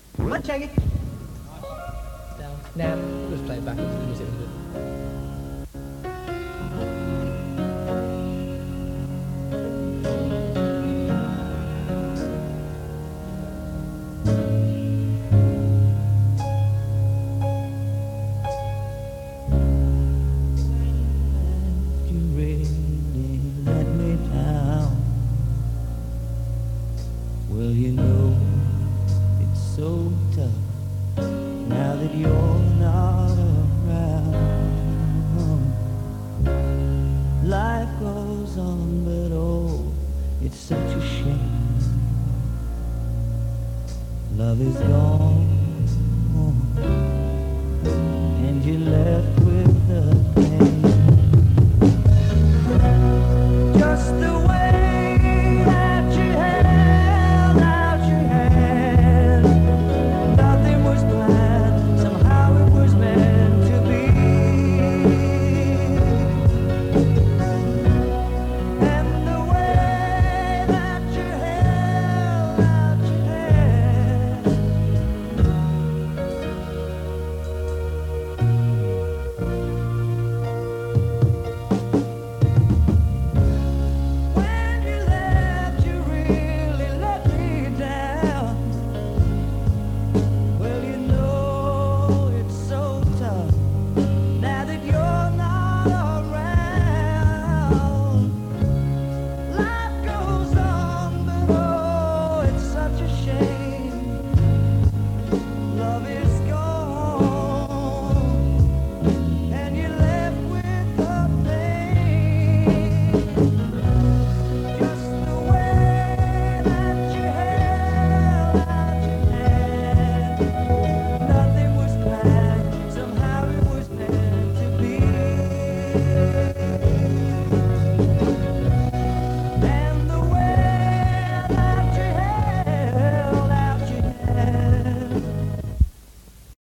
What, Shaggy? Down. Now, let's play it back into the music a bit. You really let me down. Well, you know, it's so tough now that you're not around. Life goes on, but oh, it's such a shame. Love is gone, and you left